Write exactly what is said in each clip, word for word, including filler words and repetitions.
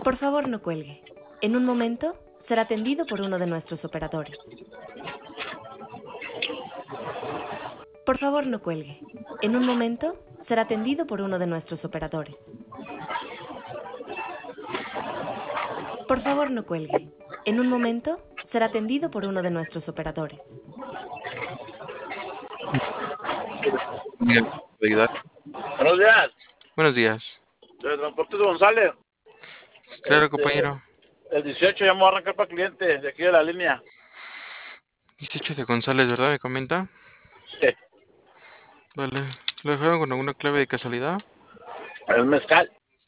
Por favor, no cuelgue. En un momento será atendido por uno de nuestros operadores. Por favor, no cuelgue. En un momento será atendido por uno de nuestros operadores. Por favor, no cuelgue. En un momento será atendido por uno de nuestros operadores. Miguel, ¿puede ayudar? Buenos días, Buenos días. de Transportes González. Claro, Este, compañero. El dieciocho ya me voy a arrancar para cliente de aquí de la línea. dieciocho de González, ¿verdad? Me comenta. Sí, Vale. ¿Lo dejaron con alguna clave de casualidad? el mezcal.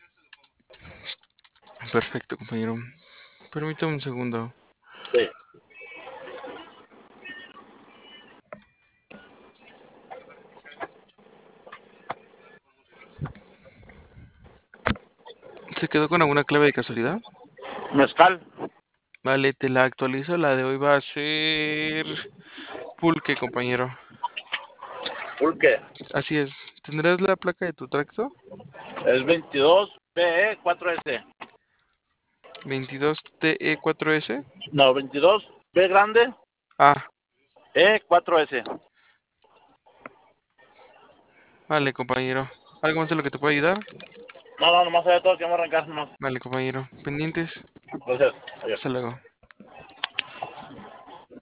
Perfecto, compañero. Permítame un segundo. Sí. ¿Se quedó con alguna clave de casualidad? Mezcal. Vale, te la actualizo. La de hoy va a ser pulque, compañero. Pulque. Así es. ¿Tendrás la placa de tu tracto? Es veintidós P E cuatro S. veintidós T E cuatro S. No, veintidós B grande Ah, E cuatro S. vale, compañero. ¿Algo más de lo que te pueda ayudar? No, no, nomás de todo que vamos a arrancar nomás. Vale, compañero. Pendientes. Gracias. Adiós. Hasta luego.